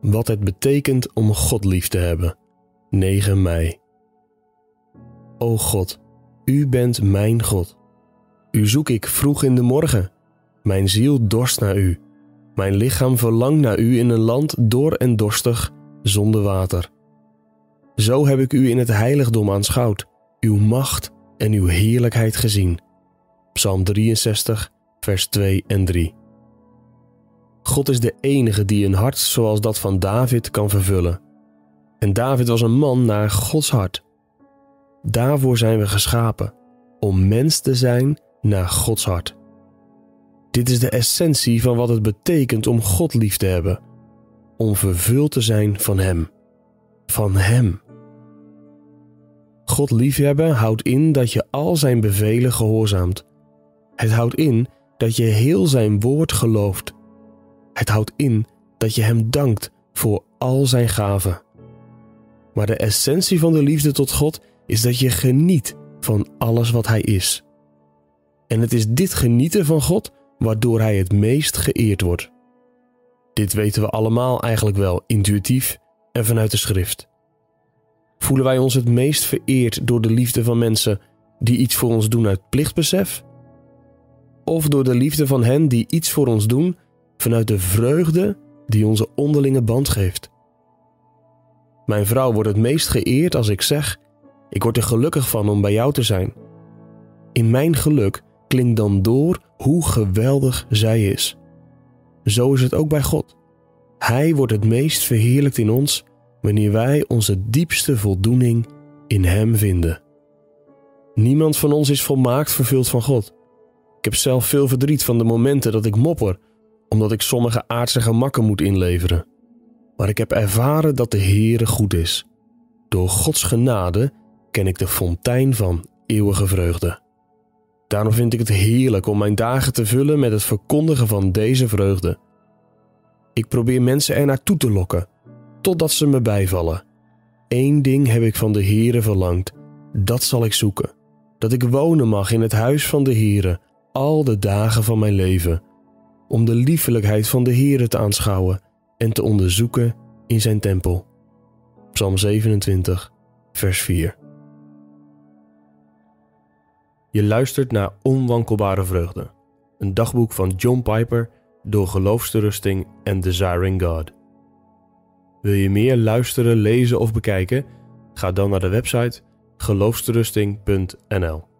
Wat het betekent om God lief te hebben. 9 mei. O God, u bent mijn God. U zoek ik vroeg in de morgen. Mijn ziel dorst naar u. Mijn lichaam verlangt naar u in een land dor en dorstig, zonder water. Zo heb ik u in het heiligdom aanschouwd, uw macht en uw heerlijkheid gezien. Psalm 63, vers 2 en 3. God is de enige die een hart zoals dat van David kan vervullen. En David was een man naar Gods hart. Daarvoor zijn we geschapen, om mens te zijn naar Gods hart. Dit is de essentie van wat het betekent om God lief te hebben. Om vervuld te zijn van Hem. Van Hem. God liefhebben houdt in dat je al zijn bevelen gehoorzaamt. Het houdt in dat je heel zijn woord gelooft. Het houdt in dat je Hem dankt voor al zijn gaven. Maar de essentie van de liefde tot God is dat je geniet van alles wat Hij is. En het is dit genieten van God waardoor Hij het meest geëerd wordt. Dit weten we allemaal eigenlijk wel intuïtief en vanuit de schrift. Voelen wij ons het meest vereerd door de liefde van mensen die iets voor ons doen uit plichtbesef? Of door de liefde van hen die iets voor ons doen vanuit de vreugde die onze onderlinge band geeft? Mijn vrouw wordt het meest geëerd als ik zeg: ik word er gelukkig van om bij jou te zijn. In mijn geluk klinkt dan door hoe geweldig zij is. Zo is het ook bij God. Hij wordt het meest verheerlijkt in ons wanneer wij onze diepste voldoening in Hem vinden. Niemand van ons is volmaakt vervuld van God. Ik heb zelf veel verdriet van de momenten dat ik mopper, omdat ik sommige aardse gemakken moet inleveren. Maar ik heb ervaren dat de Heere goed is. Door Gods genade ken ik de fontein van eeuwige vreugde. Daarom vind ik het heerlijk om mijn dagen te vullen met het verkondigen van deze vreugde. Ik probeer mensen er naartoe te lokken, totdat ze me bijvallen. 1 ding heb ik van de Heere verlangd, dat zal ik zoeken. Dat ik wonen mag in het huis van de Heere, al de dagen van mijn leven. Om de liefelijkheid van de Heere te aanschouwen en te onderzoeken in zijn tempel. Psalm 27, vers 4. Je luistert naar Onwankelbare Vreugde, een dagboek van John Piper door Geloofsterusting en Desiring God. Wil je meer luisteren, lezen of bekijken? Ga dan naar de website geloofsterusting.nl.